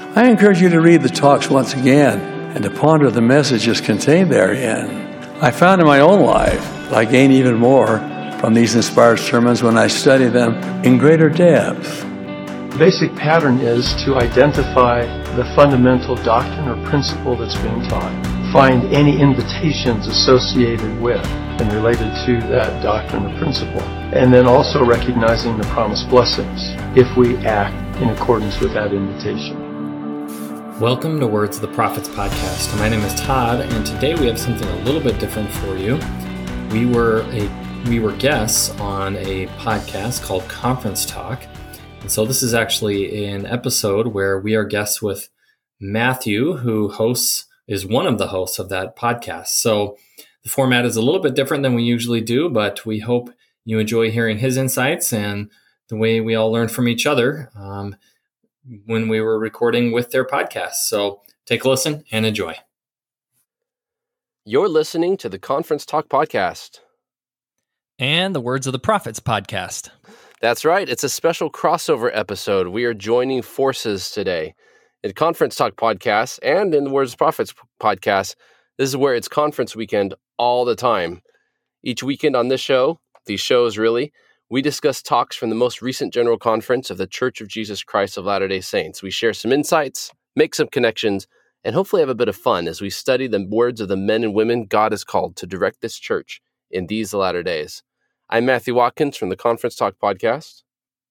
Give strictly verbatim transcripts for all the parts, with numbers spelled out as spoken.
I encourage you to read the talks once again and to ponder the messages contained therein. I found in my own life I gain even more from these inspired sermons when I study them in greater depth. The basic pattern is to identify the fundamental doctrine or principle that's being taught, find any invitations associated with and related to that doctrine or principle, and then also recognizing the promised blessings if we act in accordance with that invitation. Welcome to Words of the Prophets podcast. My name is Todd, and today we have something a little bit different for you. We were a we were guests on a podcast called Conference Talk, and so this is actually an episode where we are guests with Matthew, who hosts is one of the hosts of that podcast. So the format is a little bit different than we usually do, but we hope you enjoy hearing his insights and the way we all learn from each other um, when we were recording with their podcast. So take a listen and enjoy. You're listening to the Conference Talk podcast. And the Words of the Prophets podcast. That's right. It's a special crossover episode. We are joining forces today. In Conference Talk podcast and in the Words of the Prophets podcast, this is where it's conference weekend all the time. Each weekend on this show, these shows really, we discuss talks from the most recent General Conference of the Church of Jesus Christ of Latter-day Saints. We share some insights, make some connections, and hopefully have a bit of fun as we study the words of the men and women God has called to direct this church in these latter days. I'm Matthew Watkins from the Conference Talk podcast.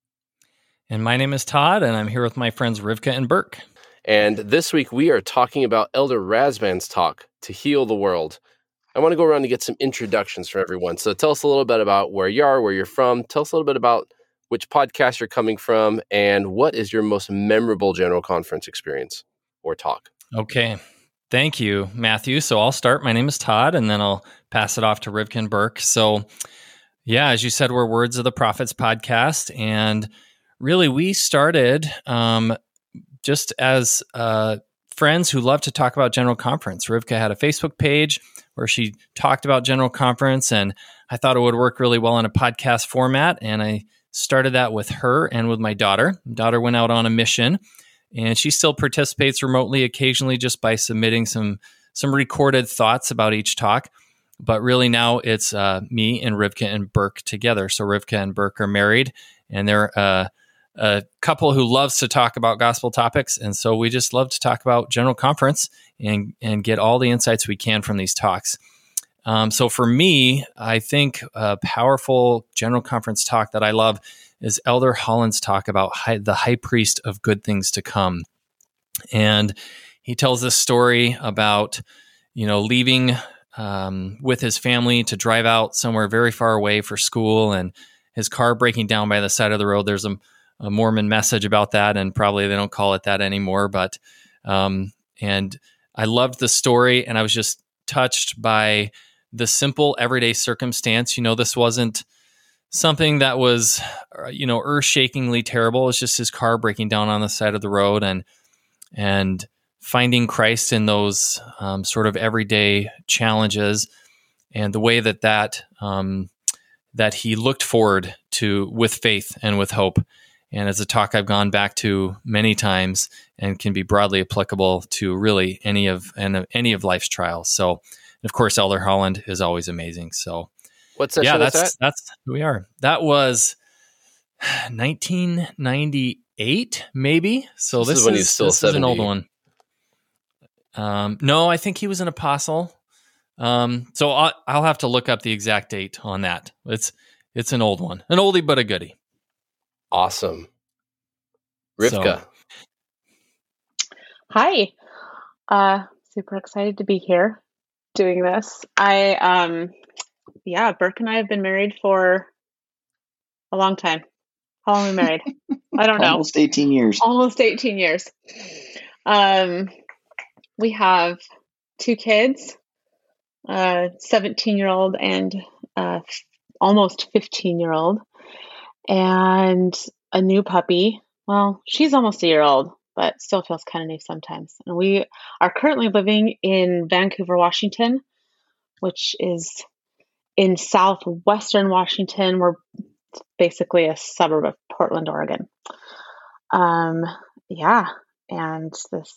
And my name is Todd, and I'm here with my friends Rivka and Burke. And this week we are talking about Elder Razvan's talk, To Heal the World. I want to go around and get some introductions from everyone. So tell us a little bit about where you are, where you're from. Tell us a little bit about which podcast you're coming from, and what is your most memorable General Conference experience or talk. Okay. Thank you, Matthew. So I'll start. My name is Todd, and then I'll pass it off to Rivka and Burke. So yeah, as you said, we're Words of the Prophets podcast. And really, we started um, just as uh, friends who love to talk about General Conference. Rivka had a Facebook page where she talked about General Conference, and I thought it would work really well in a podcast format. And I started that with her and with my daughter. My daughter went out on a mission, and she still participates remotely occasionally just by submitting some some recorded thoughts about each talk. But really now it's uh, me and Rivka and Burke together. So Rivka and Burke are married, and they're uh, a couple who loves to talk about gospel topics. And so we just love to talk about General Conference and, and get all the insights we can from these talks. Um, so for me, I think a powerful General Conference talk that I love is Elder Holland's talk about high, the high priest of good things to come. And he tells this story about, you know, leaving um, with his family to drive out somewhere very far away for school, and his car breaking down by the side of the road. There's a, a Mormon message about that, and probably they don't call it that anymore. But um, and I loved the story, and I was just touched by the simple everyday circumstance. You know, this wasn't something that was, you know, earth-shakingly terrible. It's just his car breaking down on the side of the road, and and finding Christ in those um, sort of everyday challenges, and the way that that um, that he looked forward to with faith and with hope. And as a talk I've gone back to many times, and can be broadly applicable to really any of and any of life's trials. So, of course, Elder Holland is always amazing. So, what session yeah, was that's that? that's who we are. That was nineteen ninety-eight, maybe. So this, this is when is, he's still this is an old seventy. one. Um, no, I think he was an apostle. Um, so I'll, I'll have to look up the exact date on that. It's it's an old one, an oldie but a goodie. Awesome. Rivka. So, Hi. Uh, super excited to be here doing this. I, um, yeah, Burke and I have been married for a long time. How long are we married? I don't know. Almost eighteen years. Almost eighteen years. Um, we have two kids, a seventeen-year-old and uh, almost fifteen-year-old, and a new puppy. Well, she's almost a year old, but still feels kind of new sometimes. And we are currently living in Vancouver, Washington, which is in southwestern Washington. We're basically a suburb of Portland, Oregon. Um, yeah, and this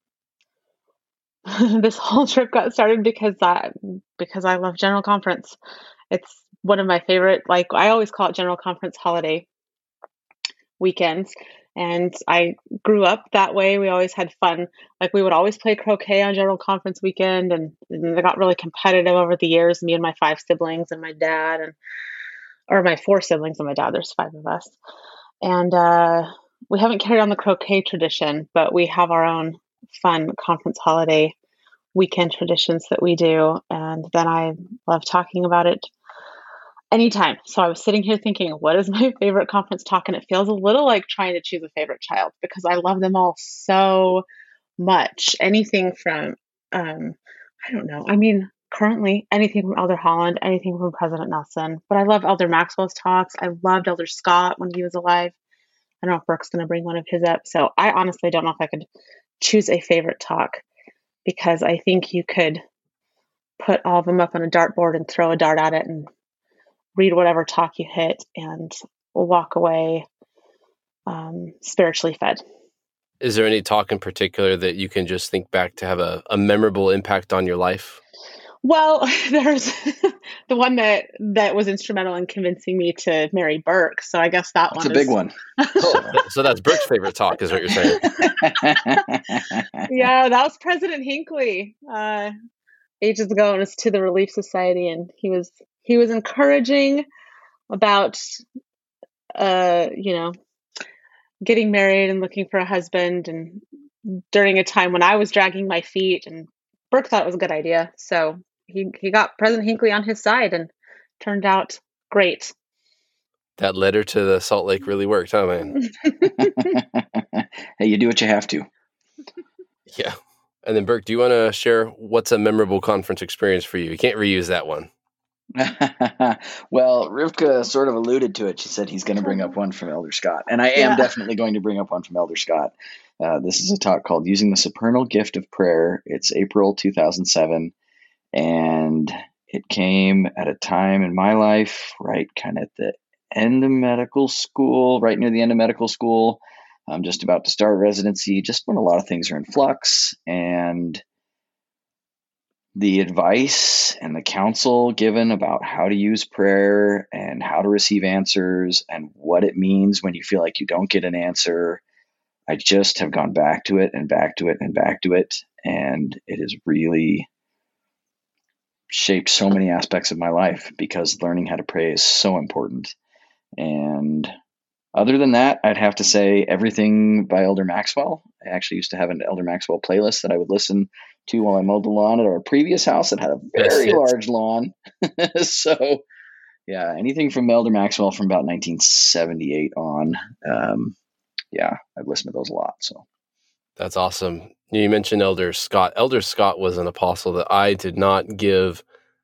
this whole trip got started because I because I love General Conference. It's one of my favorite, like I always call it General Conference holiday weekends. And I grew up that way. We always had fun. Like we would always play croquet on General Conference weekend, and, and it got really competitive over the years, me and my five siblings and my dad, and or my four siblings and my dad. There's five of us. And uh, we haven't carried on the croquet tradition, but we have our own fun conference holiday weekend traditions that we do. And then I love talking about it anytime. So I was sitting here thinking, what is my favorite conference talk? And it feels a little like trying to choose a favorite child because I love them all so much. Anything from, um, I don't know. I mean, currently anything from Elder Holland, anything from President Nelson. But I love Elder Maxwell's talks. I loved Elder Scott when he was alive. I don't know if Brooke's going to bring one of his up. So I honestly don't know if I could choose a favorite talk because I think you could put all of them up on a dartboard and throw a dart at it and read whatever talk you hit and walk away um, spiritually fed. Is there any talk in particular that you can just think back to have a, a memorable impact on your life? Well, there's the one that, that was instrumental in convincing me to marry Burke. So I guess that That's one a is big one. Oh, so that's Burke's favorite talk is what you're saying. Yeah, that was President Hinckley uh, ages ago, and it's to the Relief Society. And he was He was encouraging about, uh, you know, getting married and looking for a husband, and during a time when I was dragging my feet, and Burke thought it was a good idea. So he, he got President Hinckley on his side and turned out great. That letter to the Salt Lake really worked, huh, man? Hey, you do what you have to. Yeah. And then Burke, do you want to share what's a memorable conference experience for you? You can't reuse that one. Well, Rivka sort of alluded to it. She said he's going to bring up one from Elder Scott. And I am Yeah. definitely going to bring up one from Elder Scott. Uh, this is a talk called Using the Supernal Gift of Prayer. It's April two thousand seven. And it came at a time in my life, right kind of at the end of medical school, right near the end of medical school. I'm just about to start residency, just when a lot of things are in flux. And the advice and the counsel given about how to use prayer and how to receive answers and what it means when you feel like you don't get an answer, I just have gone back to it and back to it and back to it. And it has really shaped so many aspects of my life because learning how to pray is so important. And other than that, I'd have to say everything by Elder Maxwell. I actually used to have an Elder Maxwell playlist that I would listen to while I mowed the lawn at our previous house that had a very Yes. large lawn. So, yeah, anything from Elder Maxwell from about nineteen seventy-eight on. Um, yeah, I've listened to those a lot. So That's awesome. You mentioned Elder Scott. Elder Scott was an apostle that I did not give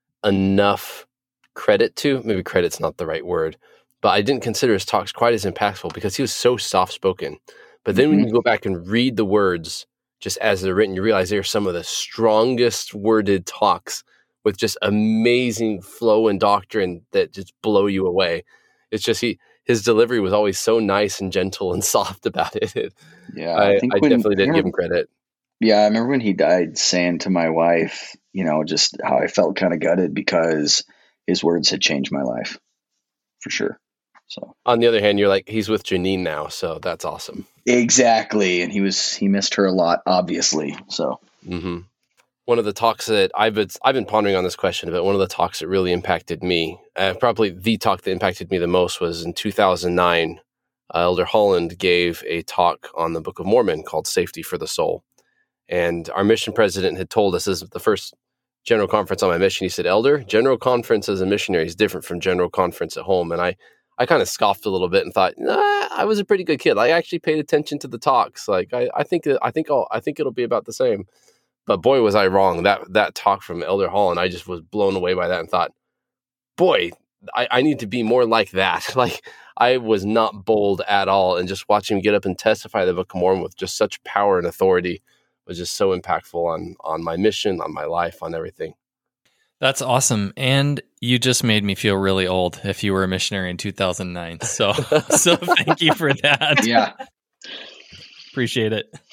enough credit to. Maybe credit's not the right word, but I didn't consider his talks quite as impactful because he was so soft-spoken. But then Mhm. when you go back and read the words just as they're written, you realize they are some of the strongest worded talks with just amazing flow and doctrine that just blow you away. It's just he his delivery was always so nice and gentle and soft about it. yeah, I, I, think when- definitely didn't I give him remember- credit. Yeah, I remember when he died saying to my wife, you know, just how I felt kind of gutted because his words had changed my life for sure. So On the other hand, you're like, he's with Janine now, so that's awesome. exactly. And he was, he missed her a lot, obviously. So hmm One of the talks that I've been, I've been pondering on this question, but one of the talks that really impacted me, uh, probably the talk that impacted me the most was in two thousand nine. Uh, Elder Holland gave a talk on the Book of Mormon called Safety for the Soul. And our mission president had told us, this is the first general conference on my mission. He said, Elder, general conference as a missionary is different from general conference at home. And I, I kind of scoffed a little bit and thought, nah, I was a pretty good kid. I actually paid attention to the talks. Like, I, I think, I think I'll, I think it'll be about the same. But boy, was I wrong. That, that talk from Elder Holland, I just was blown away by that and thought, boy, I, I need to be more like that. Like, I was not bold at all. And just watching him get up and testify the Book of Mormon with just such power and authority was just so impactful on, on my mission, on my life, on everything. That's awesome. And you just made me feel really old if you were a missionary in two thousand nine. So, so thank you for that. yeah, Appreciate it.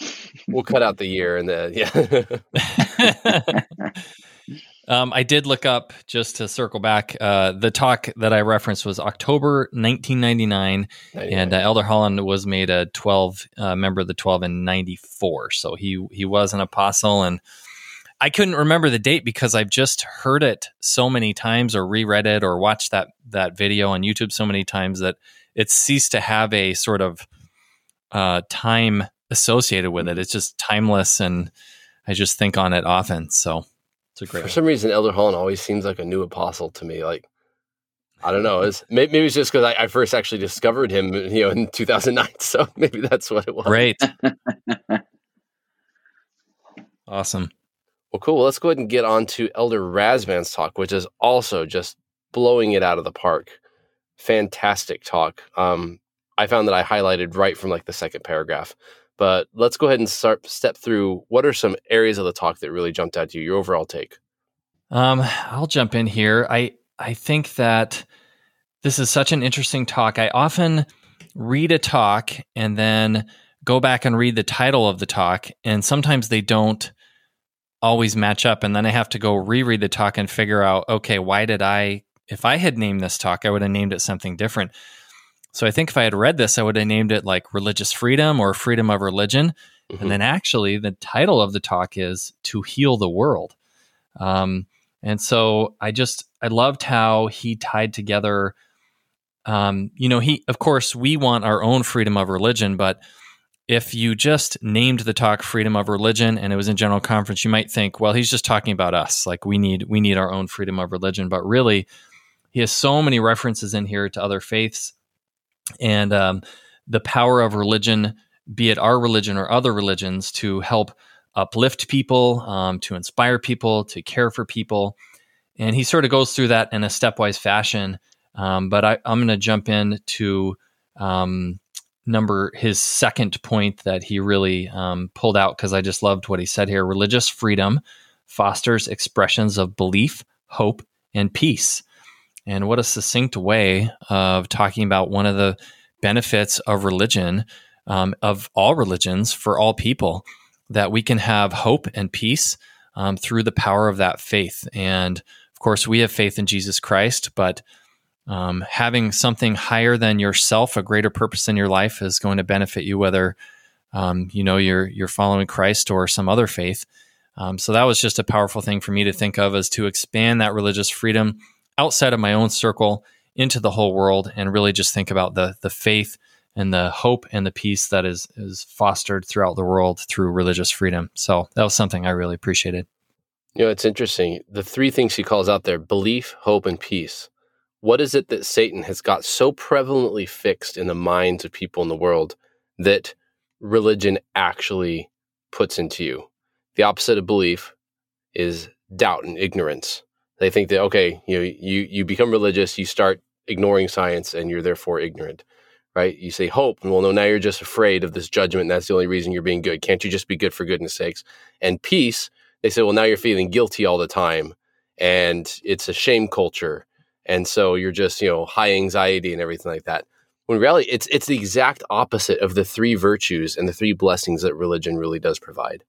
we'll cut out the year and the yeah. um, I did look up, just to circle back. Uh, the talk that I referenced was October nineteen ninety-nine, and uh, Elder Holland was made a twelve uh, member of the twelve in ninety-four. So he he was an apostle, and I couldn't remember the date because I've just heard it so many times, or reread it, or watched that that video on YouTube so many times that it's ceased to have a sort of uh, time associated with it. It's just timeless, and I just think on it often. So it's a great. For some reason, Elder Holland always seems like a new apostle to me. Like, I don't know. It's, maybe, maybe it's just because I, I first actually discovered him, you know, in two thousand nine. So maybe that's what it was. Great. Awesome. Well, cool. Well, let's go ahead and get on to Elder Razvan's talk, which is also just blowing it out of the park. Fantastic talk. Um, I found that I highlighted right from like the second paragraph. But let's go ahead and start step through what are some areas of the talk that really jumped out to you, your overall take. Um, I'll jump in here. I I think that this is such an interesting talk. I often read a talk and then go back and read the title of the talk, and sometimes they don't always match up, and then I have to go reread the talk and figure out, okay, why did I, if I had named this talk, I would have named it something different. So I think if I had read this, I would have named it like Religious Freedom or Freedom of Religion. Mm-hmm. And then actually the title of the talk is To Heal the World. Um, and so I just, I loved how he tied together, um, you know, he, of course, we want our own freedom of religion, but if you just named the talk Freedom of Religion and it was in general conference, you might think, well, he's just talking about us. Like we need, we need our own freedom of religion. But really, he has so many references in here to other faiths and um, the power of religion, be it our religion or other religions, to help uplift people, um, to inspire people, to care for people. And he sort of goes through that in a stepwise fashion. Um, but I, I'm going to jump in to um, number his second point that he really um, pulled out, because I just loved what he said here. Religious freedom fosters expressions of belief, hope, and peace. And what a succinct way of talking about one of the benefits of religion, um, of all religions for all people, that we can have hope and peace um, through the power of that faith. And of course, we have faith in Jesus Christ, but um, having something higher than yourself, a greater purpose in your life, is going to benefit you, whether um, you know you're you're following Christ or some other faith. Um, so that was just a powerful thing for me to think of, as to expand that religious freedom outside of my own circle into the whole world, and really just think about the the faith and the hope and the peace that is is fostered throughout the world through religious freedom. So that was something I really appreciated. You know, it's interesting. The three things he calls out there: belief, hope, and peace. What is it that Satan has got so prevalently fixed in the minds of people in the world that religion actually puts into you? The opposite of belief is doubt and ignorance. They think that, okay, you know, you, you become religious, you start ignoring science, and you're therefore ignorant, right? You say hope, and well, no, now you're just afraid of this judgment, and that's the only reason you're being good. Can't you just be good for goodness sakes? And peace, they say, well, now you're feeling guilty all the time, and it's a shame culture, and so you're just, you know, high anxiety and everything like that. When in reality, it's it's the exact opposite of the three virtues and the three blessings that religion really does provide.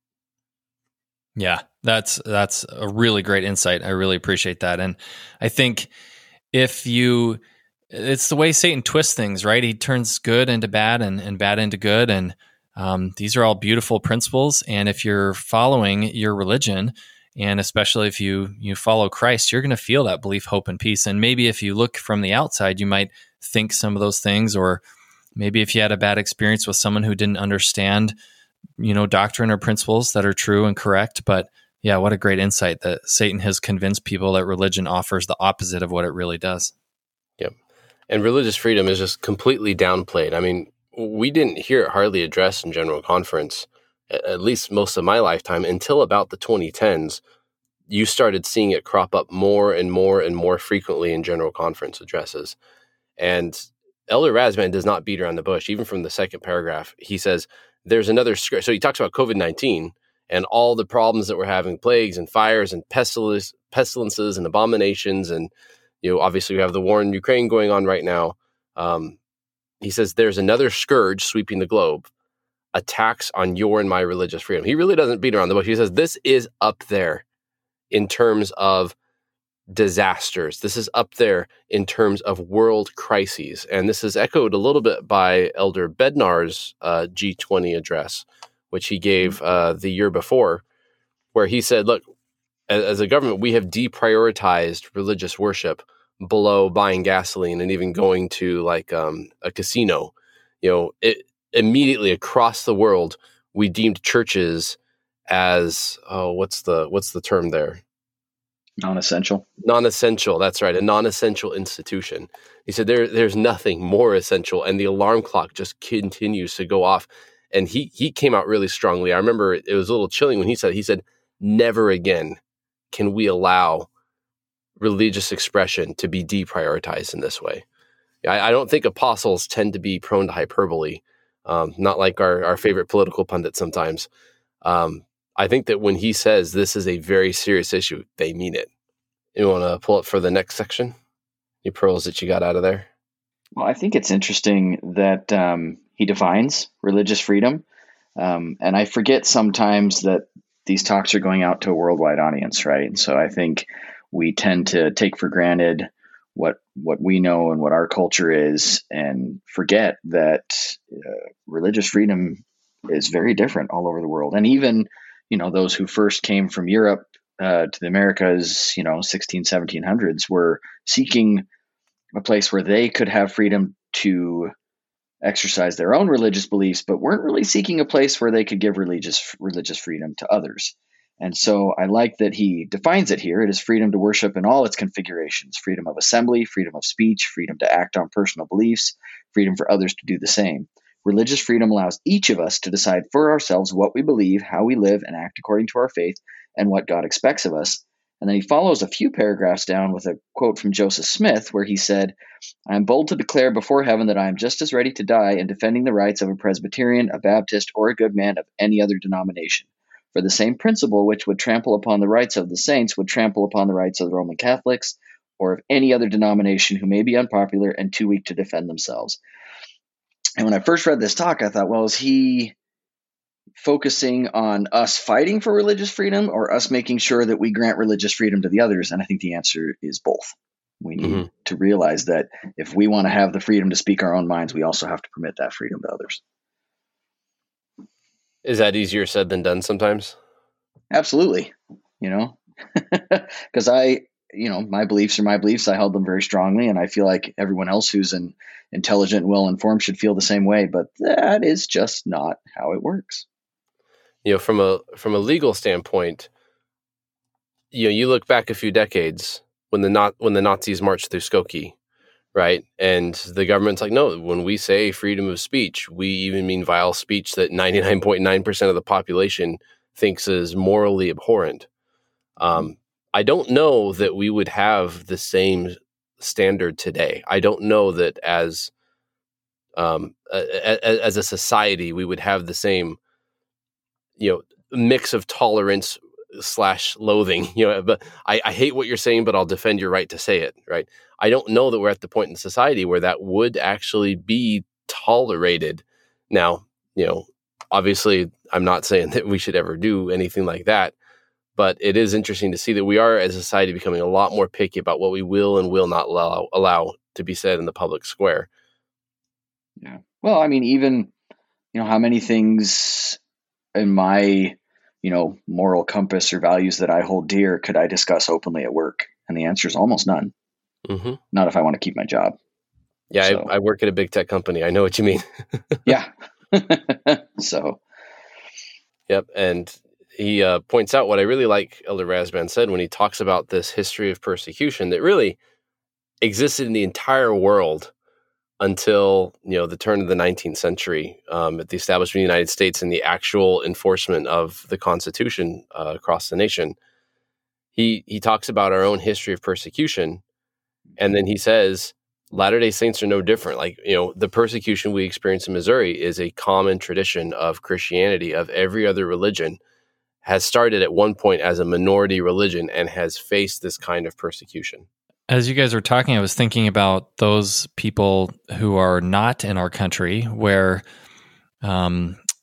Yeah, that's that's a really great insight. I really appreciate that. And I think if you, it's the way Satan twists things, right? He turns good into bad and, and bad into good. And um, these are all beautiful principles. And if you're following your religion, and especially if you you follow Christ, you're going to feel that belief, hope, and peace. And maybe if you look from the outside, you might think some of those things, or maybe if you had a bad experience with someone who didn't understand, you know, doctrine or principles that are true and correct. But yeah, what a great insight that Satan has convinced people that religion offers the opposite of what it really does. Yep. And religious freedom is just completely downplayed. I mean, we didn't hear it hardly addressed in General Conference, at least most of my lifetime, until about the twenty tens. You started seeing it crop up more and more and more frequently in General Conference addresses. And Elder Razvan does not beat around the bush. Even from the second paragraph, he says, there's another script. So he talks about COVID nineteen and all the problems that we're having, plagues and fires and pestilence, pestilences and abominations. And, you know, obviously we have the war in Ukraine going on right now. Um, he says there's another scourge sweeping the globe. attacks on your and my religious freedom. He really doesn't beat around the bush. He says this is up there in terms of disasters. This is up there in terms of world crises. And this is echoed a little bit by Elder Bednar's uh, G twenty address, which he gave uh, the year before, where he said, look, as, as a government, we have deprioritized religious worship below buying gasoline and even going to like um, a casino. You know, it, immediately across the world, we deemed churches as, oh, what's the what's the term there? Non-essential. Non-essential. That's right. A non-essential institution. He said there, there's nothing more essential, and the alarm clock just continues to go off. And he he came out really strongly. I remember it was a little chilling when he said, he said, never again can we allow religious expression to be deprioritized in this way. I, I don't think apostles tend to be prone to hyperbole, um, not like our, our favorite political pundits sometimes. Um, I think that when he says this is a very serious issue, they mean it. You want to pull up for the next section? Any pearls that you got out of there? Well, I think it's interesting that um, he defines religious freedom. Um, and I forget sometimes that these talks are going out to a worldwide audience, right? And so I think we tend to take for granted what what we know and what our culture is, and forget that uh, religious freedom is very different all over the world. And even, you know, those who first came from Europe uh, to the Americas, you know, sixteen, seventeen hundreds, were seeking a place where they could have freedom to exercise their own religious beliefs, but weren't really seeking a place where they could give religious religious freedom to others. And so I like that he defines it here. It is freedom to worship in all its configurations: freedom of assembly, freedom of speech, freedom to act on personal beliefs, freedom for others to do the same. Religious freedom allows each of us to decide for ourselves what we believe, how we live and act according to our faith, and what God expects of us. And then he follows a few paragraphs down with a quote from Joseph Smith, where he said, "I am bold to declare before heaven that I am just as ready to die in defending the rights of a Presbyterian, a Baptist, or a good man of any other denomination. For the same principle which would trample upon the rights of the saints would trample upon the rights of the Roman Catholics, or of any other denomination who may be unpopular and too weak to defend themselves." And when I first read this talk, I thought, well, is he focusing on us fighting for religious freedom, or us making sure that we grant religious freedom to the others? And I think the answer is both. We need mm-hmm. to realize that if we want to have the freedom to speak our own minds, we also have to permit that freedom to others. Is that easier said than done sometimes? Absolutely. You know, because I, you know, my beliefs are my beliefs. I held them very strongly, and I feel like everyone else who's an intelligent, well-informed should feel the same way. But that is just not how it works. You know, from a from a legal standpoint, you know, you look back a few decades when the not when the Nazis marched through Skokie, right? And the government's like, no, when we say freedom of speech, we even mean vile speech that ninety-nine point nine percent of the population thinks is morally abhorrent. Um, I don't know that we would have the same standard today. I don't know that as um, a, a, as a society we would have the same, you know, mix of tolerance slash loathing. You know, but I, I hate what you're saying, but I'll defend your right to say it. Right? I don't know that we're at the point in society where that would actually be tolerated. Now, you know, obviously, I'm not saying that we should ever do anything like that. But it is interesting to see that we are, as a society, becoming a lot more picky about what we will and will not allow, allow to be said in the public square. Yeah. Well, I mean, even, you know, how many things in my, you know, moral compass or values that I hold dear could I discuss openly at work? And the answer is almost none. Mm-hmm. Not if I want to keep my job. Yeah, so. I, I work at a big tech company. I know what you mean. Yeah. So. Yep. And he uh, points out what I really like Elder Rasband said when he talks about this history of persecution that really existed in the entire world until, you know, the turn of the nineteenth century, um, at the establishment of the United States and the actual enforcement of the Constitution uh, across the nation. He he talks about our own history of persecution, and then he says Latter-day Saints are no different. Like, you know, the persecution we experience in Missouri is a common tradition of Christianity, of every other religion. Has started at one point as a minority religion and has faced this kind of persecution. As you guys were talking, I was thinking about those people who are not in our country, where um,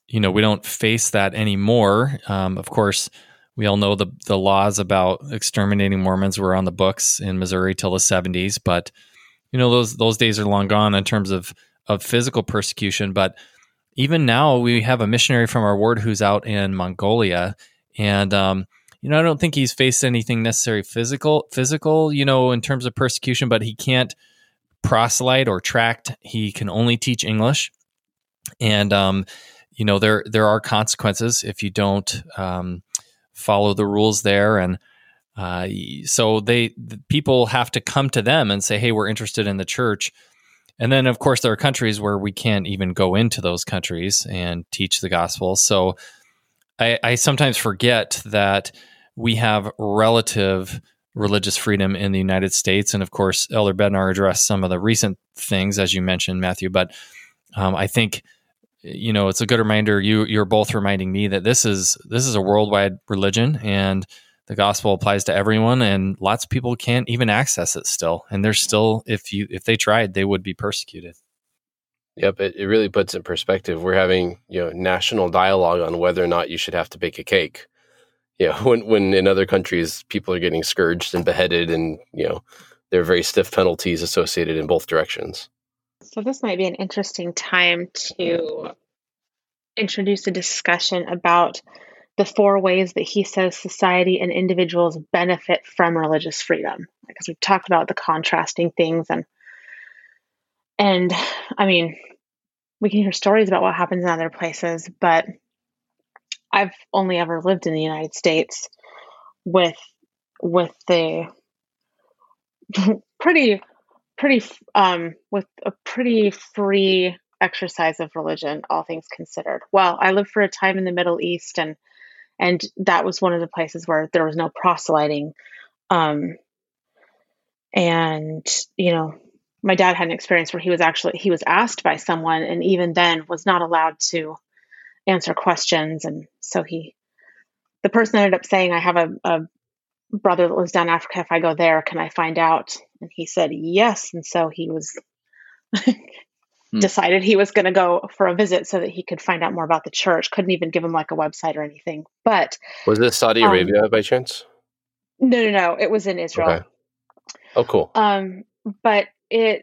you know, we don't face that anymore. Um, of course, we all know the the laws about exterminating Mormons were on the books in Missouri till the seventies, but you know, those those days are long gone in terms of of physical persecution. But even now, we have a missionary from our ward who's out in Mongolia, and um, you know, I don't think he's faced anything necessarily physical, physical, you know, in terms of persecution, but he can't proselyte or tract. He can only teach English, and um, you know, there there are consequences if you don't um, follow the rules there, and uh, so they the people have to come to them and say, "Hey, we're interested in the church." And then, of course, there are countries where we can't even go into those countries and teach the gospel. So I, I sometimes forget that we have relative religious freedom in the United States. And of course, Elder Bednar addressed some of the recent things, as you mentioned, Matthew. But um, I think, you know, it's a good reminder. You, you're both reminding me that this is this is a worldwide religion, and the gospel applies to everyone, and lots of people can't even access it still. And they're still, if you if they tried, they would be persecuted. Yep, it, it really puts it in perspective. We're having, you know, national dialogue on whether or not you should have to bake a cake. You know, when when in other countries people are getting scourged and beheaded, and you know, there are very stiff penalties associated in both directions. So this might be an interesting time to introduce a discussion about the four ways that he says society and individuals benefit from religious freedom. Because we've talked about the contrasting things, and and I mean, we can hear stories about what happens in other places, but I've only ever lived in the United States with with the pretty pretty um, with a pretty free exercise of religion, all things considered. Well, I lived for a time in the Middle East, and and that was one of the places where there was no proselyting. Um, and you know, my dad had an experience where he was actually he was asked by someone, and even then was not allowed to answer questions. And so he, the person ended up saying, "I have a, a brother that lives down Africa. If I go there, can I find out?" And he said yes. And so he was hmm. decided he was going to go for a visit so that he could find out more about the church. Couldn't even give him like a website or anything. But was this Saudi um, Arabia by chance? No, no, no. It was in Israel. Okay. Oh, cool. Um, but it,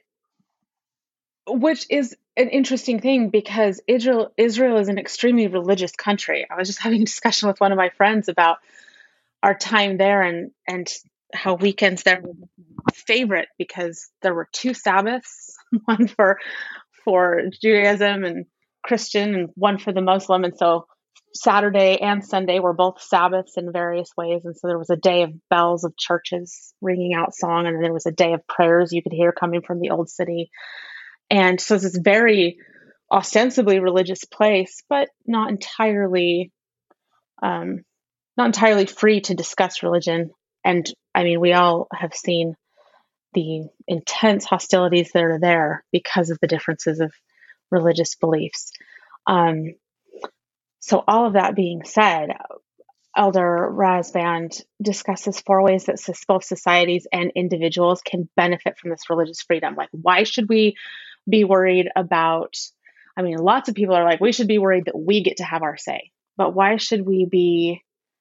which is an interesting thing because Israel, Israel is an extremely religious country. I was just having a discussion with one of my friends about our time there, and, and how weekends there were my favorite because there were two Sabbaths, one for, for Judaism and Christian, and one for the Muslim. And so Saturday and Sunday were both Sabbaths in various ways. And so there was a day of bells of churches ringing out song, and then there was a day of prayers you could hear coming from the old city. And so it's this very ostensibly religious place, but not entirely, um, not entirely free to discuss religion. And I mean, we all have seen the intense hostilities that are there because of the differences of religious beliefs. Um, so all of that being said, Elder Rasband discusses four ways that both societies and individuals can benefit from this religious freedom. Like, why should we be worried about, I mean, lots of people are like, we should be worried that we get to have our say, but why should we be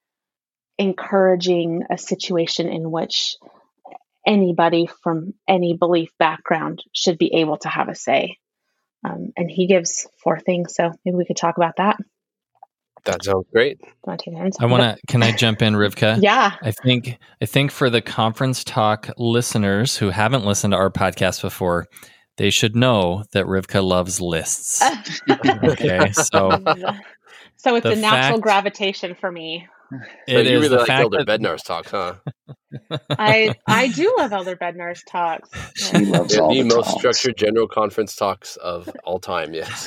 encouraging a situation in which anybody from any belief background should be able to have a say? Um, and he gives four things, so maybe we could talk about that. That sounds great. I want to, can I jump in, Rivka? Yeah. I think, I think for the Conference Talk listeners who haven't listened to our podcast before, they should know that Rivka loves lists. Okay. So, so it's a natural fact, gravitation for me. So it you is really the like fact Elder that, Bednar's talks, huh? I, I do love Elder Bednar's talks. She loves They're all the the most talks. structured general conference talks of all time. Yes.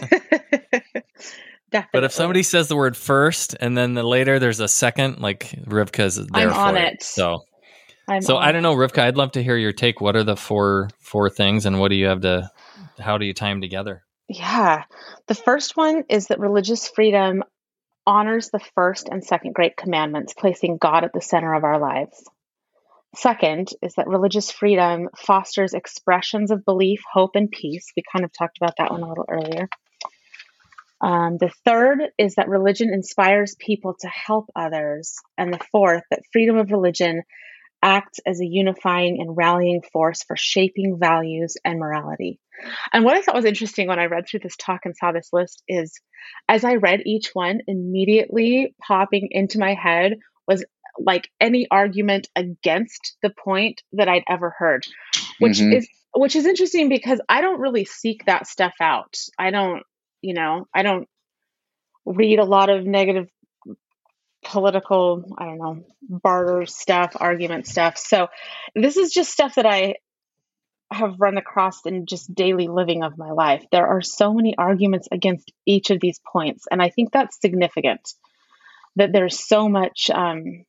Definitely. But if somebody says the word first and then the later there's a second, like Rivka's there I'm for on it. it. So, I'm so on I don't know, Rivka, I'd love to hear your take. What are the four four things, and what do you have to? How do you tie them together? Yeah, the first one is that religious freedom honors the first and second great commandments, placing God at the center of our lives. Second is that religious freedom fosters expressions of belief, hope, and peace. We kind of talked about that one a little earlier. Um, the third is that religion inspires people to help others. And the fourth, that freedom of religion acts as a unifying and rallying force for shaping values and morality. And what I thought was interesting when I read through this talk and saw this list is, as I read each one, immediately popping into my head was like any argument against the point that I'd ever heard, which mm-hmm. is which is interesting because I don't really seek that stuff out. I don't, you know, I don't read a lot of negative political, I don't know, barter stuff, argument stuff. So this is just stuff that I have run across in just daily living of my life. There are so many arguments against each of these points. And I think that's significant, that there's so much, um,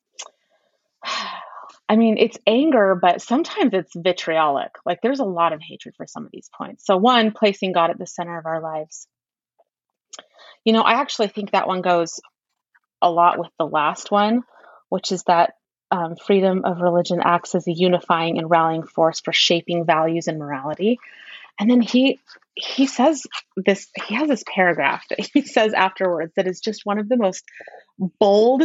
I mean, it's anger, but sometimes it's vitriolic. Like there's a lot of hatred for some of these points. So one, placing God at the center of our lives. You know, I actually think that one goes a lot with the last one, which is that um, freedom of religion acts as a unifying and rallying force for shaping values and morality. And then he he says this, he has this paragraph that he says afterwards that is just one of the most bold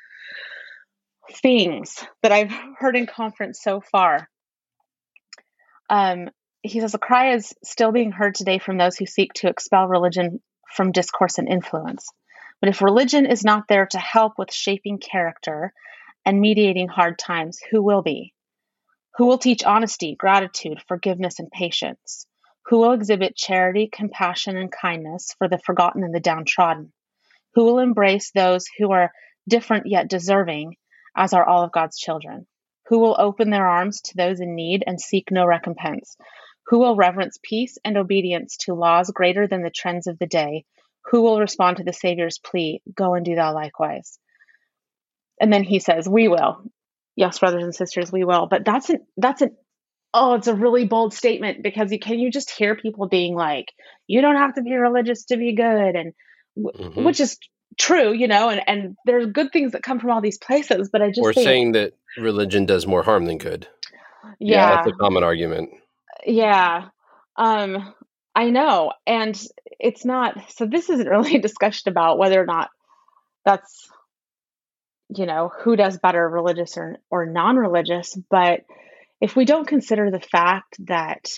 things that I've heard in conference so far. Um, he says, a cry is still being heard today from those who seek to expel religion from discourse and influence. But if religion is not there to help with shaping character and mediating hard times, who will be? Who will teach honesty, gratitude, forgiveness, and patience? Who will exhibit charity, compassion, and kindness for the forgotten and the downtrodden? Who will embrace those who are different yet deserving, as are all of God's children? Who will open their arms to those in need and seek no recompense? Who will reverence peace and obedience to laws greater than the trends of the day? Who will respond to the Savior's plea, go and do thou likewise? And then he says, we will. Yes, brothers and sisters, we will. But that's an, that's an, oh, it's a really bold statement, because you, can you just hear people being like, you don't have to be religious to be good. And mm-hmm. which is true, you know, and, and there's good things that come from all these places. But I just We're think, saying that religion does more harm than good. Yeah. That's a common argument. Yeah. Um, I know. And it's not, so this isn't really a discussion about whether or not that's, you know, who does better, religious or, or non-religious. But if we don't consider the fact that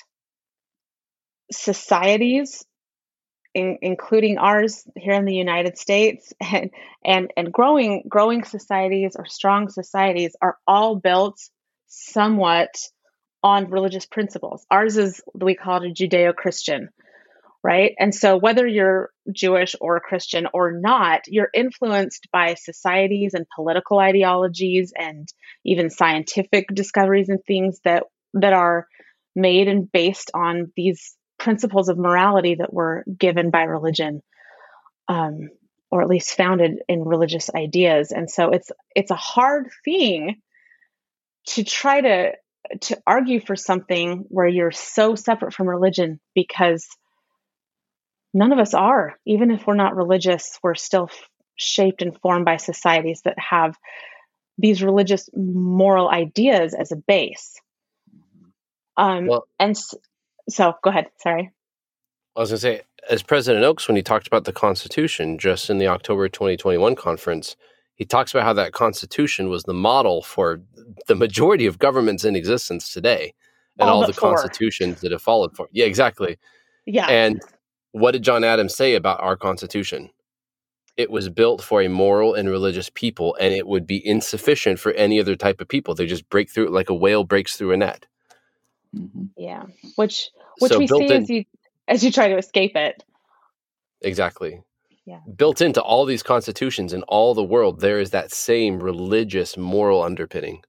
societies, in, including ours here in the United States, and, and, and growing, growing societies or strong societies are all built somewhat on religious principles. Ours is, we call it a Judeo-Christian, right? And so whether you're Jewish or Christian or not, you're influenced by societies and political ideologies and even scientific discoveries and things that, that are made and based on these principles of morality that were given by religion, um, or at least founded in religious ideas. And so it's, it's a hard thing to try to to argue for something where you're so separate from religion, because none of us are. Even if we're not religious, we're still f- shaped and formed by societies that have these religious moral ideas as a base. Um, well, and so, so go ahead. Sorry. I was going to say, as President Oaks, when he talked about the Constitution just in the October twenty twenty-one conference, he talks about how that Constitution was the model for the majority of governments in existence today, and all, all the four. constitutions that have followed for. Yeah, exactly. Yeah. And what did John Adams say about our Constitution? It was built for a moral and religious people, and it would be insufficient for any other type of people. They just break through like a whale breaks through a net. Mm-hmm. Yeah, which which so we see in, as you as you try to escape it. Exactly. Yeah. Built into all these constitutions in all the world, there is that same religious moral underpinning.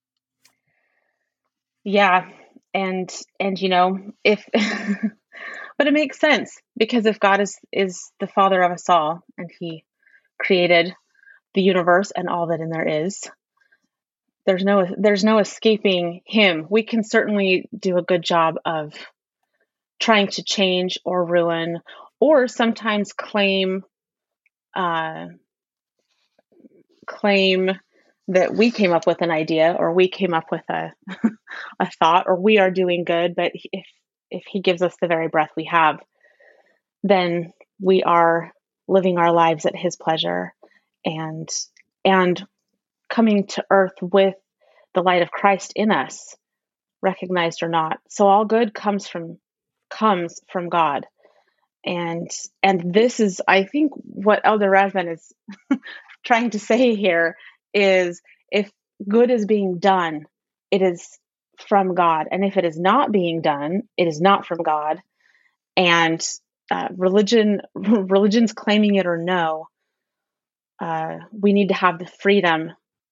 Yeah. And, and, you know, if, but it makes sense, because if God is, is the father of us all, and he created the universe and all that in there is, there's no, there's no escaping him. We can certainly do a good job of trying to change or ruin, or sometimes claim, uh, claim that we came up with an idea, or we came up with a a thought, or we are doing good. But if if he gives us the very breath we have, then we are living our lives at his pleasure, and and coming to earth with the light of Christ in us, recognized or not. So all good comes from comes from God. And and this is, I think, what Elder Rasband is trying to say here is, if good is being done, it is from God. And if it is not being done, it is not from God. And uh, religion, religion's claiming it or no, uh, we need to have the freedom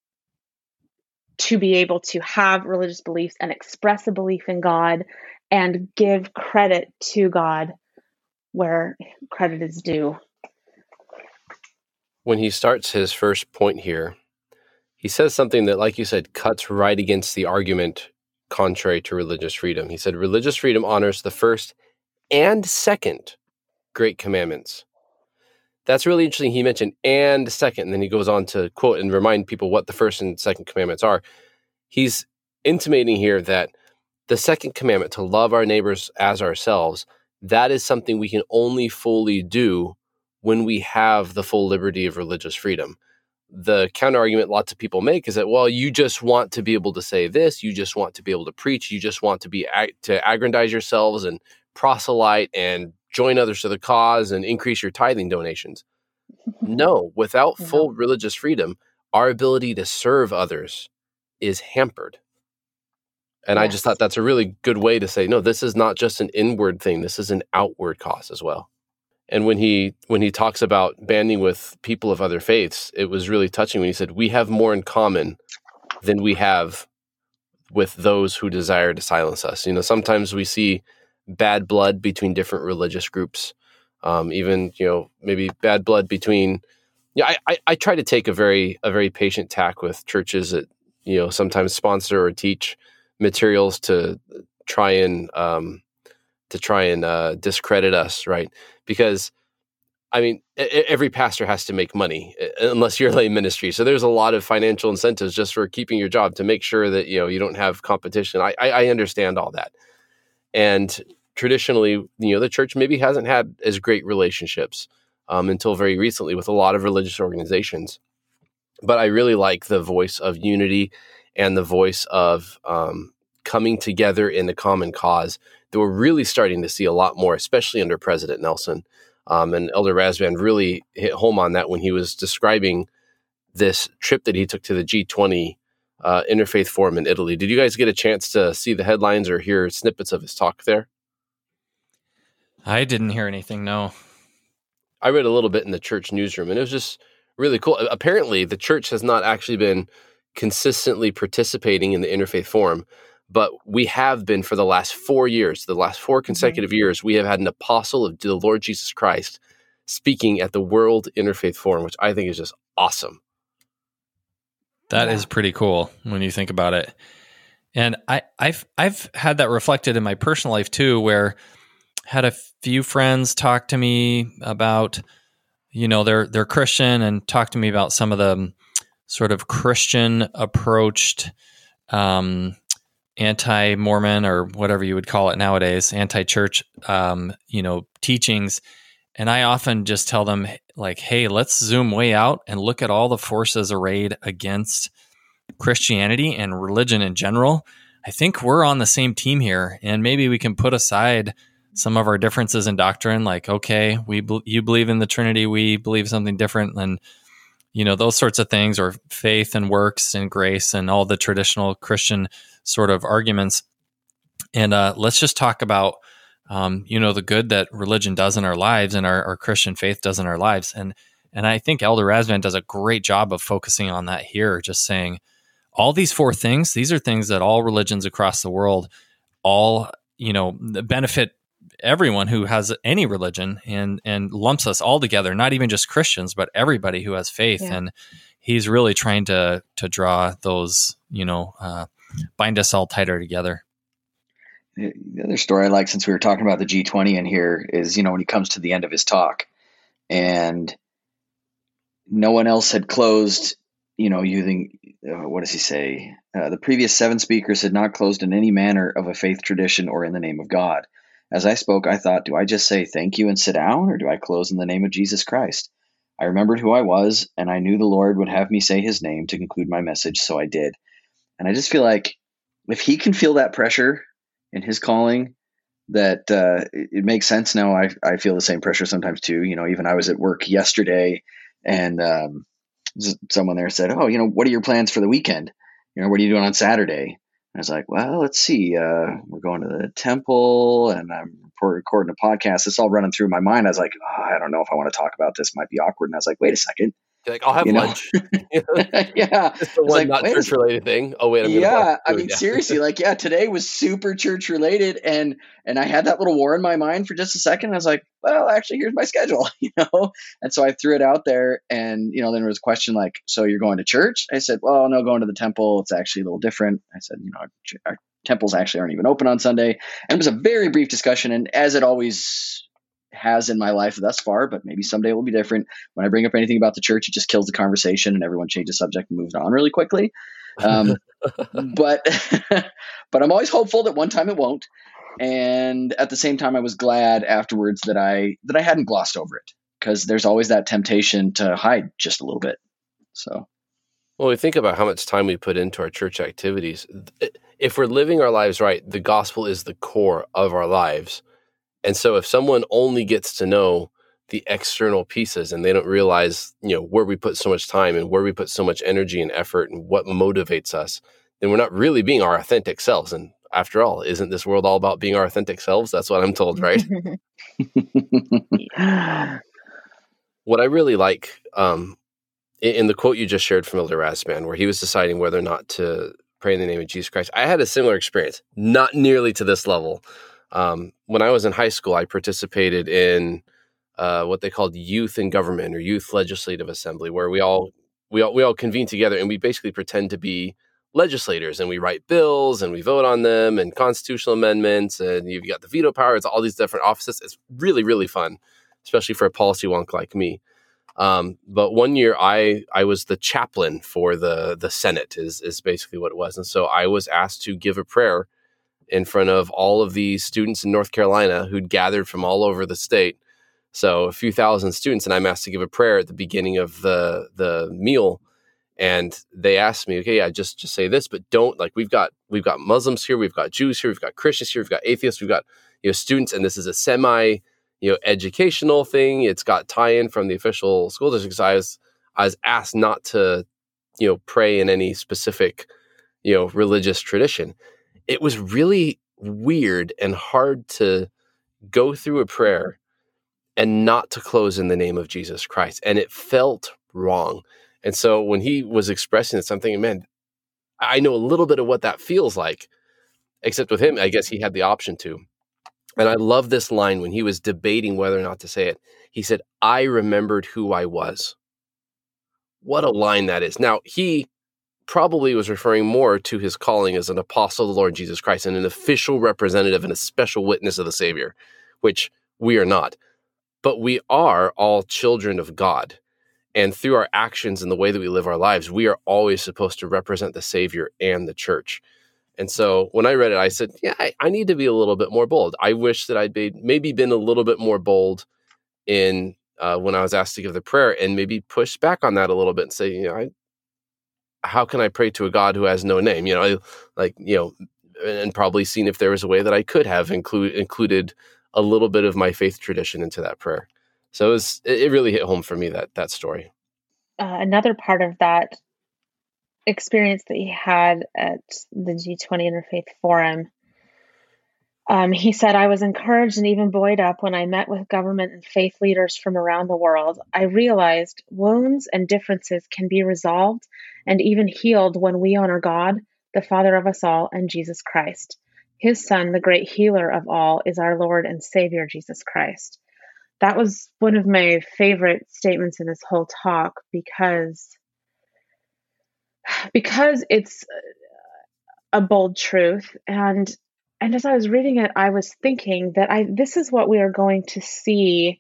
to be able to have religious beliefs and express a belief in God and give credit to God where credit is due. When he starts his first point here, he says something that, like you said, cuts right against the argument contrary to religious freedom. He said, religious freedom honors the first and second great commandments. That's really interesting. He mentioned and second, and then he goes on to quote and remind people what the first and second commandments are. He's intimating here that the second commandment, to love our neighbors as ourselves, that is something we can only fully do when we have the full liberty of religious freedom. The counter argument lots of people make is that, well, you just want to be able to say this, you just want to be able to preach, you just want to be to aggrandize yourselves and proselyte and join others to the cause and increase your tithing donations. No, without No. full religious freedom, our ability to serve others is hampered. And Yes. I just thought that's a really good way to say, no, this is not just an inward thing. This is an outward cause as well. And when he when he talks about banding with people of other faiths, it was really touching when he said, we have more in common than we have with those who desire to silence us. You know, sometimes we see bad blood between different religious groups, um, even, you know, maybe bad blood between, yeah, I, I, I try to take a very, a very patient tack with churches that, you know, sometimes sponsor or teach materials to try and, um, to try and uh, discredit us, right? Because, I mean, every pastor has to make money unless you're lay ministry. So there's a lot of financial incentives just for keeping your job to make sure that, you know, you don't have competition. I, I, I understand all that. And traditionally, you know, the church maybe hasn't had as great relationships um, until very recently with a lot of religious organizations. But I really like the voice of unity and the voice of um, coming together in a common cause that we're really starting to see a lot more, especially under President Nelson. Um, and Elder Rasband really hit home on that when he was describing this trip that he took to the G twenty uh, Interfaith Forum in Italy. Did you guys get a chance to see the headlines or hear snippets of his talk there? I didn't hear anything, no. I read a little bit in the church newsroom, and it was just really cool. Apparently, the church has not actually been consistently participating in the Interfaith Forum, but we have been for the last four years, the last four consecutive mm-hmm. years, we have had an apostle of the Lord Jesus Christ speaking at the World Interfaith Forum, which I think is just awesome. That yeah. is pretty cool when you think about it. And I, I've I've had that reflected in my personal life too, where I had a few friends talk to me about, you know, they're they're Christian and talk to me about some of the sort of Christian approached um, anti-Mormon or whatever you would call it nowadays, anti-church, um, you know, teachings. And I often just tell them, like, hey, let's zoom way out and look at all the forces arrayed against Christianity and religion in general. I think we're on the same team here, and maybe we can put aside some of our differences in doctrine. Like, okay, we be- you believe in the Trinity, we believe something different, and you know, those sorts of things, or faith and works and grace and all the traditional Christian sort of arguments. And uh, let's just talk about, um, you know, the good that religion does in our lives and our, our Christian faith does in our lives. And and I think Elder Rasband does a great job of focusing on that here, just saying all these four things, these are things that all religions across the world, all, you know, benefit everyone who has any religion, and and lumps us all together, not even just Christians, but everybody who has faith. Yeah. And he's really trying to to draw those, you know, uh, bind us all tighter together. The other story I like, since we were talking about the G twenty in here, is, you know, when he comes to the end of his talk and no one else had closed, you know, using, uh, what does he say? Uh, the previous seven speakers had not closed in any manner of a faith tradition or in the name of God. as I spoke, I thought, do I just say thank you and sit down, or do I close in the name of Jesus Christ? I remembered who I was, and I knew the Lord would have me say his name to conclude my message, so I did. And I just feel like if he can feel that pressure in his calling, that uh, it, it makes sense now. I, I feel the same pressure sometimes too. You know, even I was at work yesterday, and um, someone there said, oh, you know, what are your plans for the weekend? You know, what are you doing on Saturday? And I was like, well, let's see. Uh, we're going to the temple, and I'm recording a podcast. It's all running through my mind. I was like, oh, I don't know if I want to talk about this. Might be awkward. And I was like, wait a second. You're like, I'll have You know? lunch. Yeah. It's the I was one like, not wait a church second. related thing. Oh wait, I'm gonna Yeah, watch I food. mean, Yeah. seriously, like, yeah, today was super church related, and and I had that little war in my mind for just a second. I was like, well, actually, here's my schedule, you know. And so I threw it out there, and you know, then there was a question like, so you're going to church? I said, well, no, going to the temple. It's actually a little different. I said, you know, our, our temples actually aren't even open on Sunday, and it was a very brief discussion. And as it always has in my life thus far, but maybe someday it will be different. When I bring up anything about the church, it just kills the conversation, and everyone changes subject and moves on really quickly. Um, but but I'm always hopeful that one time it won't. And at the same time, I was glad afterwards that I that I hadn't glossed over it, because there's always that temptation to hide just a little bit. So, Well, we think about how much time we put into our church activities. If we're living our lives right, the gospel is the core of our lives. And so if someone only gets to know the external pieces and they don't realize, you know, where we put so much time and where we put so much energy and effort and what motivates us, then we're not really being our authentic selves. And after all, isn't this world all about being our authentic selves? That's what I'm told, right? What I really like um, in, in the quote you just shared from Elder Rasband, where he was deciding whether or not to pray in the name of Jesus Christ, I had a similar experience, not nearly to this level. Um, when I was in high school, I participated in uh, what they called youth in government or youth legislative assembly, where we all we all we all convene together and we basically pretend to be legislators, and we write bills and we vote on them and constitutional amendments, and you've got the veto power. It's all these different offices. It's really really fun, especially for a policy wonk like me. Um, but one year, I I was the chaplain for the the Senate is is basically what it was, and so I was asked to give a prayer in front of all of these students in North Carolina who'd gathered from all over the state. So a few thousand students, and I'm asked to give a prayer at the beginning of the the meal. And they asked me, okay, yeah, just just say this, but don't, like, we've got we've got Muslims here, we've got Jews here, we've got Christians here, we've got atheists, we've got, you know, students, and this is a semi, you know, educational thing. It's got tie-in from the official school district. So I was I was asked not to, you know, pray in any specific, you know, religious tradition. It was really weird and hard to go through a prayer and not to close in the name of Jesus Christ. And it felt wrong. And so when he was expressing something, man, I know a little bit of what that feels like, except with him, I guess he had the option to. And I love this line when he was debating whether or not to say it. He said, I remembered who I was. What a line that is. Now, he probably was referring more to his calling as an apostle of the Lord Jesus Christ and an official representative and a special witness of the Savior, which we are not. But we are all children of God. And through our actions and the way that we live our lives, we are always supposed to represent the Savior and the church. And so when I read it, I said, yeah, I, I need to be a little bit more bold. I wish that I'd be, maybe been a little bit more bold in uh, when I was asked to give the prayer, and maybe push back on that a little bit and say, you know, I, how can I pray to a God who has no name? You know, like, you know, and probably seen if there was a way that I could have include, included a little bit of my faith tradition into that prayer. So it was, it really hit home for me, that, that story. Uh, another part of that experience that he had at the G twenty Interfaith Forum, um, he said, I was encouraged and even buoyed up when I met with government and faith leaders from around the world. I realized wounds and differences can be resolved and even healed when we honor God, the Father of us all, and Jesus Christ. His Son, the great healer of all, is our Lord and Savior, Jesus Christ. That was one of my favorite statements in this whole talk, because because it's a bold truth. And and as I was reading it, I was thinking that I this is what we are going to see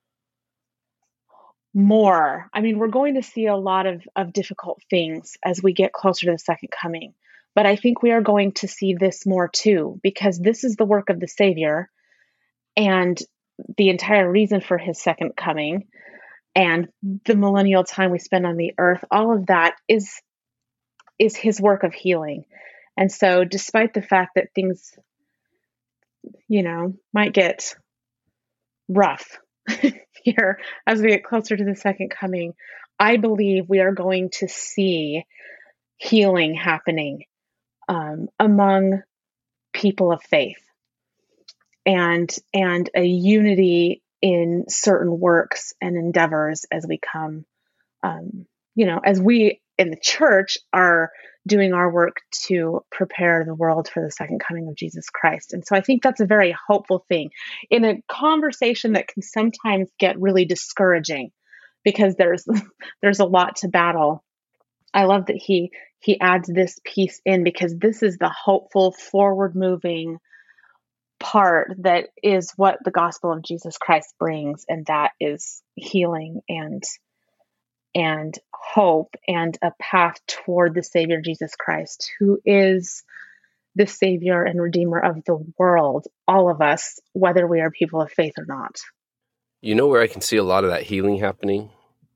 more. I mean, we're going to see a lot of, of difficult things as we get closer to the second coming. But I think we are going to see this more too, because this is the work of the Savior. and the entire reason for his second coming and the millennial time we spend on the earth, all of that is is his work of healing. And so despite the fact that things, you know, might get rough here as we get closer to the second coming, I believe we are going to see healing happening um, among people of faith, and and a unity in certain works and endeavors as we come, um, you know, as we in the church are doing our work to prepare the world for the second coming of Jesus Christ. And so I think that's a very hopeful thing in a conversation that can sometimes get really discouraging because there's there's a lot to battle. I love that he he adds this piece in because this is the hopeful, forward-moving part that is what the gospel of Jesus Christ brings, and that is healing and and hope and a path toward the Savior Jesus Christ, who is the Savior and Redeemer of the world, all of us, whether we are people of faith or not. You know where I can see a lot of that healing happening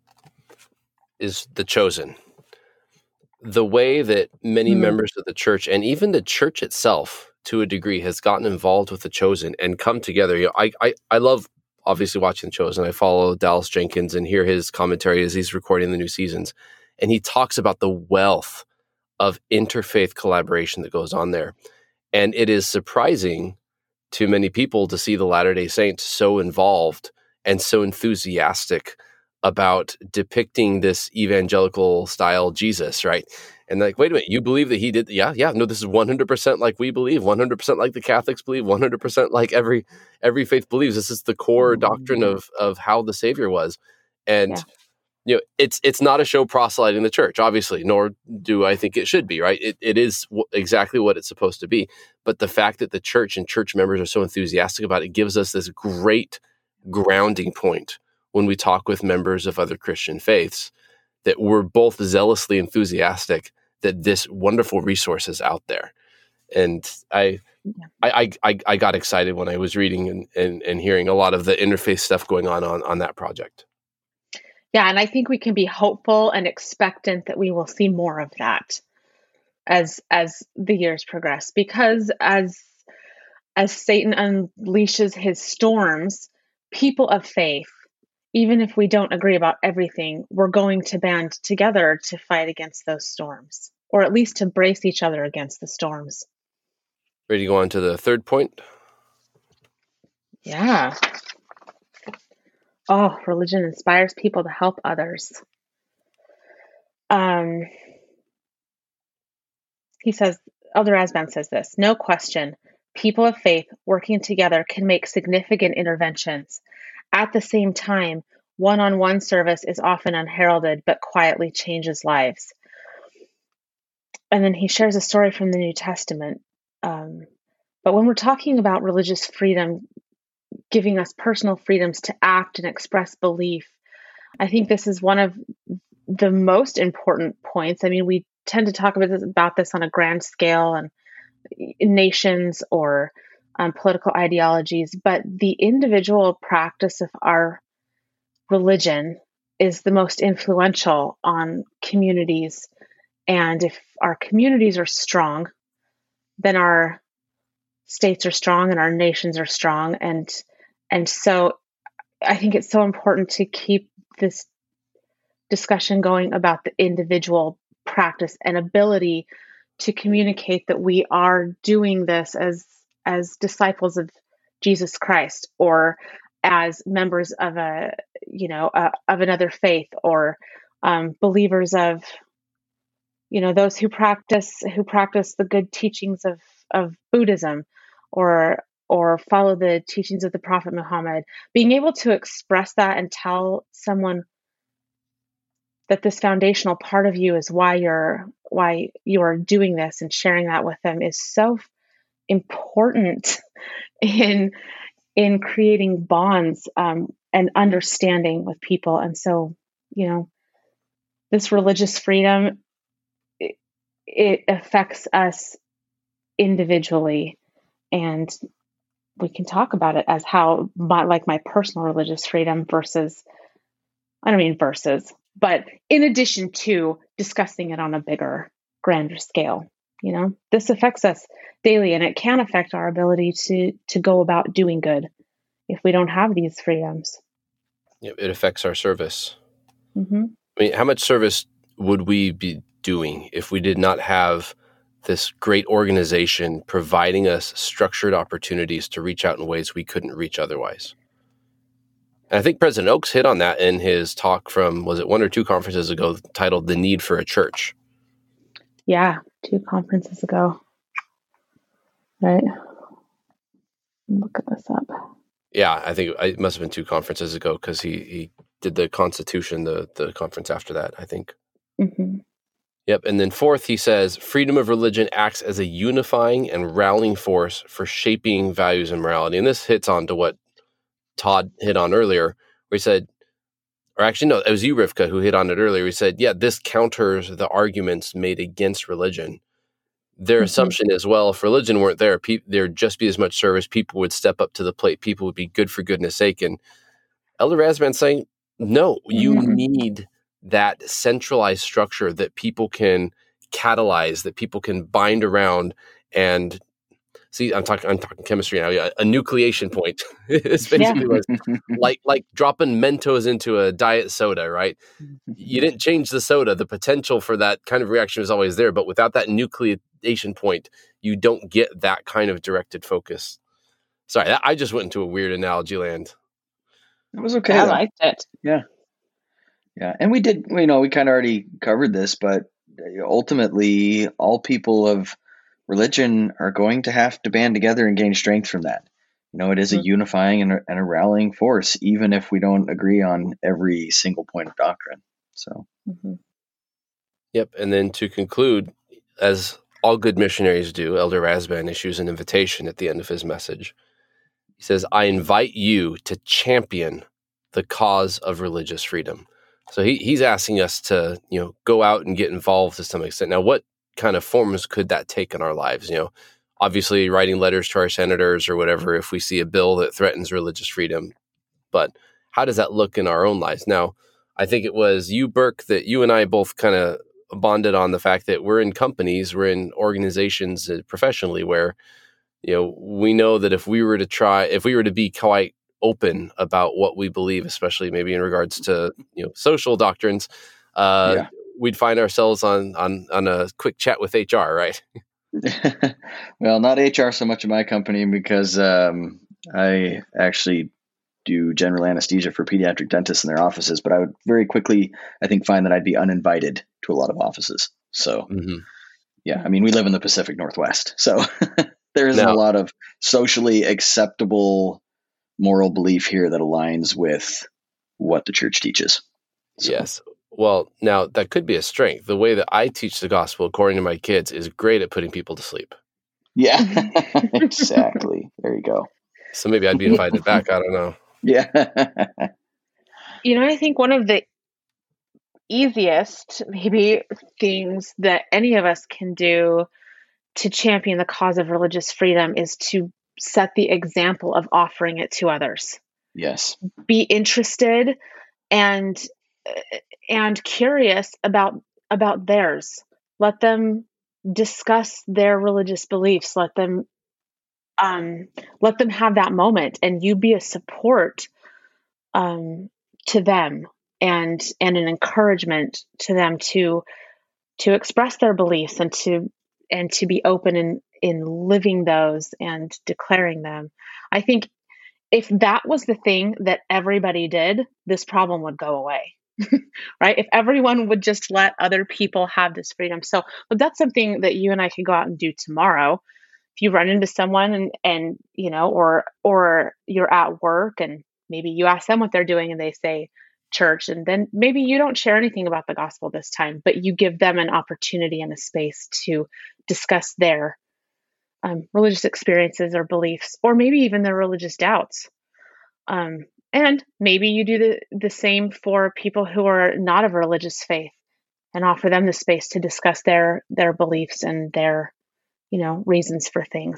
is The Chosen. The way that many mm. members of the church, and even the church itself, to a degree, has gotten involved with The Chosen and come together. You know, I, I, I love obviously watching The Chosen. I follow Dallas Jenkins and hear his commentary as he's recording the new seasons. And he talks about the wealth of interfaith collaboration that goes on there. And it is surprising to many people to see the Latter-day Saints so involved and so enthusiastic about depicting this evangelical style Jesus, right? And like, wait a minute, you believe that he did? Yeah, yeah. No, this is one hundred percent like we believe, one hundred percent like the Catholics believe, one hundred percent like every every faith believes. This is the core mm-hmm. doctrine of of how the Savior was. And yeah. you know, it's it's not a show proselyting the church, obviously, nor do I think it should be, right? It it is w- exactly what it's supposed to be. But the fact that the church and church members are so enthusiastic about it gives us this great grounding point when we talk with members of other Christian faiths, that we're both zealously enthusiastic that this wonderful resource is out there. And I, yeah. I, I, I got excited when I was reading and, and, and hearing a lot of the interfaith stuff going on, on on that project. Yeah, and I think we can be hopeful and expectant that we will see more of that as as the years progress, because as as Satan unleashes his storms, people of faith, even if we don't agree about everything, we're going to band together to fight against those storms, or at least to brace each other against the storms. Ready to go on to the third point? Yeah. Oh, religion inspires people to help others. Um, he says, Elder Asban says this, no question, people of faith working together can make significant interventions. At the same time, one-on-one service is often unheralded, but quietly changes lives. And then he shares a story from the New Testament. Um, but when we're talking about religious freedom, giving us personal freedoms to act and express belief, I think this is one of the most important points. I mean, we tend to talk about this, about this on a grand scale and nations or um, political ideologies, but the individual practice of our religion is the most influential on communities. And if our communities are strong, then our states are strong and our nations are strong. And and so I think it's so important to keep this discussion going about the individual practice and ability to communicate that we are doing this as as disciples of Jesus Christ, or as members of a, you know, uh, of another faith, or um, believers of, you know, those who practice who practice the good teachings of of Buddhism, or or follow the teachings of the Prophet Muhammad. Being able to express that and tell someone that this foundational part of you is why you're why you are doing this, and sharing that with them is so important in in creating bonds um, and understanding with people. And so, you know, this religious freedom, it, it affects us individually, and we can talk about it as how my, like my personal religious freedom versus, I don't mean versus, but in addition to discussing it on a bigger, grander scale, you know, this affects us daily, and it can affect our ability to, to go about doing good if we don't have these freedoms. Yep, it affects our service. Mm-hmm. I mean, how much service would we be doing if we did not have this great organization providing us structured opportunities to reach out in ways we couldn't reach otherwise? And I think President Oaks hit on that in his talk from, was it one or two conferences ago, titled The Need for a Church? Yeah, two conferences ago. Right. Look this up. Yeah, I think it must have been two conferences ago because he, he did the Constitution, the, the conference after that, I think. Mm-hmm. Yep. And then fourth, he says, freedom of religion acts as a unifying and rallying force for shaping values and morality. And this hits on to what Todd hit on earlier, where he said, or actually, no, it was you, Rivka, who hit on it earlier. He said, yeah, this counters the arguments made against religion. Their mm-hmm. assumption is, well, if religion weren't there, pe- there'd just be as much service. People would step up to the plate. People would be good for goodness sake. And Elder Rasband's saying, no, you mm-hmm. need that centralized structure that people can catalyze, that people can bind around. And see, I'm talking, I'm talking chemistry now. A, a nucleation point. It's basically yeah. like, like like dropping Mentos into a diet soda, right? You didn't change the soda. The potential for that kind of reaction is always there, but without that nucleation point, you don't get that kind of directed focus. Sorry, I just went into a weird analogy land. It was okay. I though. liked it. Yeah. Yeah. And we did, you know, we kind of already covered this, but ultimately all people of religion are going to have to band together and gain strength from that. You know, it is mm-hmm. a unifying and a, and a rallying force, even if we don't agree on every single point of doctrine. So, mm-hmm. Yep. And then to conclude, as all good missionaries do, Elder Rasband issues an invitation at the end of his message. He says, I invite you to champion the cause of religious freedom. So he, he's asking us to, you know, go out and get involved to some extent. Now, what kind of forms could that take in our lives? You know, obviously writing letters to our senators or whatever if we see a bill that threatens religious freedom. But how does that look in our own lives? Now, I think it was you, Burke, that you and I both kind of bonded on the fact that we're in companies, we're in organizations uh, professionally where, you know, we know that if we were to try, if we were to be quite open about what we believe, especially maybe in regards to, you know, social doctrines, uh, yeah. we'd find ourselves on, on, on a quick chat with H R, right? Well, not H R so much in my company because um, I actually do general anesthesia for pediatric dentists in their offices, but I would very quickly, I think, find that I'd be uninvited to a lot of offices. So, mm-hmm. yeah, I mean, we live in the Pacific Northwest, so there isn't no. a lot of socially acceptable moral belief here that aligns with what the church teaches. So. Yes. Well, now that could be a strength. The way that I teach the gospel, according to my kids, is great at putting people to sleep. Yeah, exactly. There you go. So maybe I'd be invited back. I don't know. Yeah. You know, I think one of the easiest, maybe, things that any of us can do to champion the cause of religious freedom is to set the example of offering it to others. Yes. Be interested and and curious about about theirs. Let them discuss their religious beliefs. Let them um, let them have that moment, and you be a support um, to them and and an encouragement to them to to express their beliefs and to and to be open in in living those and declaring them. I think if that was the thing that everybody did, this problem would go away. Right? If everyone would just let other people have this freedom. So but that's something that you and I could go out and do tomorrow. If you run into someone and, and, you know, or, or you're at work and maybe you ask them what they're doing and they say church, and then maybe you don't share anything about the gospel this time, but you give them an opportunity and a space to discuss their um, religious experiences or beliefs, or maybe even their religious doubts. Um, And maybe you do the, the same for people who are not of religious faith and offer them the space to discuss their their beliefs and their, you know, reasons for things.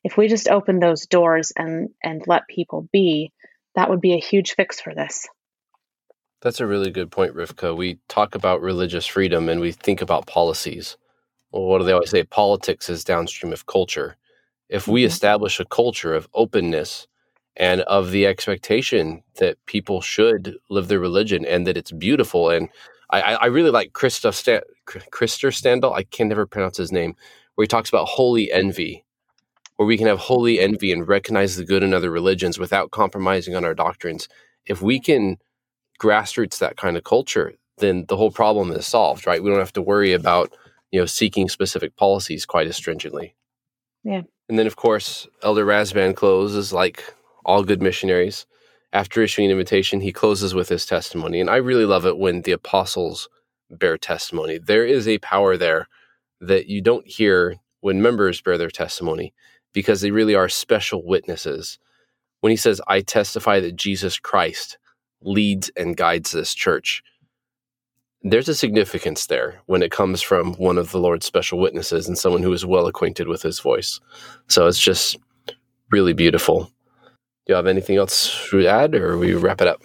if we just open those doors and, and let people be, that would be a huge fix for this. That's a really good point, Rivka. We talk about religious freedom and we think about policies. Well, what do they always say? Politics is downstream of culture. If we establish a culture of openness and of the expectation that people should live their religion and that it's beautiful, and I, I really like Christoph Sta- Krister Standal, I can never pronounce his name, where he talks about holy envy, where we can have holy envy and recognize the good in other religions without compromising on our doctrines. If we can grassroots that kind of culture, then the whole problem is solved, right? We don't have to worry about, you know, seeking specific policies quite as stringently. Yeah. And then, of course, Elder Razvan closes like all good missionaries. After issuing an invitation, he closes with his testimony. And I really love it when the apostles bear testimony. There is a power there that you don't hear when members bear their testimony, because they really are special witnesses. When he says, I testify that Jesus Christ leads and guides this church, there's a significance there when it comes from one of the Lord's special witnesses and someone who is well acquainted with his voice. So it's just really beautiful. Do you have anything else to add, or we wrap it up?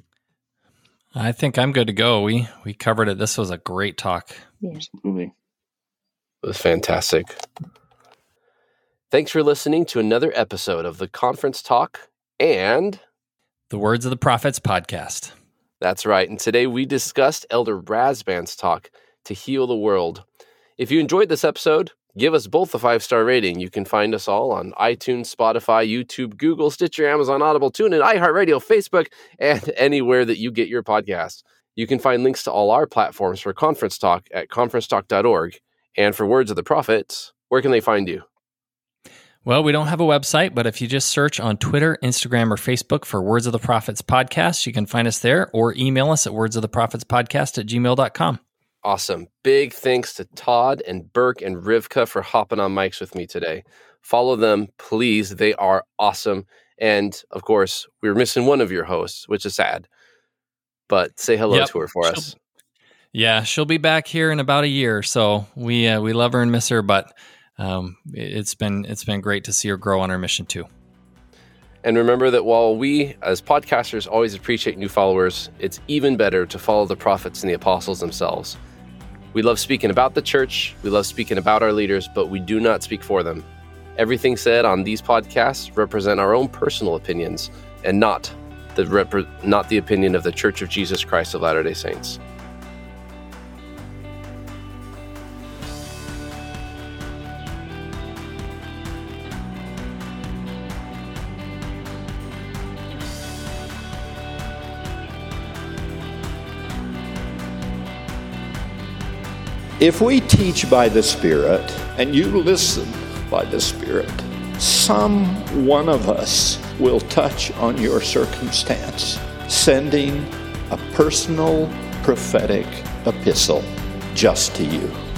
I think I'm good to go. We we covered it. This was a great talk. Yeah. Absolutely. It was fantastic. Thanks for listening to another episode of the Conference Talk and The Words of the Prophets podcast. That's right. And today we discussed Elder Razvan's talk, To Heal the World. If you enjoyed this episode, give us both a five-star rating. You can find us all on iTunes, Spotify, YouTube, Google, Stitcher, Amazon, Audible, TuneIn, iHeartRadio, Facebook, and anywhere that you get your podcasts. You can find links to all our platforms for Conference Talk at conference talk dot org. And for Words of the Prophets, where can they find you? Well, we don't have a website, but if you just search on Twitter, Instagram, or Facebook for Words of the Prophets podcast, you can find us there, or email us at words of the prophets podcast at gmail dot com. Awesome. Big thanks to Todd and Burke and Rivka for hopping on mics with me today. Follow them, please. They are awesome. And, of course, we were missing one of your hosts, which is sad. But say hello Yep. to her for She'll, us. Yeah, she'll be back here in about a year. So we uh, we love her and miss her, but um, it's been it's been great to see her grow on her mission too. And remember that while we, as podcasters, always appreciate new followers, it's even better to follow the prophets and the apostles themselves. We love speaking about the church, we love speaking about our leaders, but we do not speak for them. Everything said on these podcasts represent our own personal opinions and not the rep- not the opinion of the Church of Jesus Christ of Latter-day Saints. If we teach by the Spirit and you listen by the Spirit, some one of us will touch on your circumstance, sending a personal prophetic epistle just to you.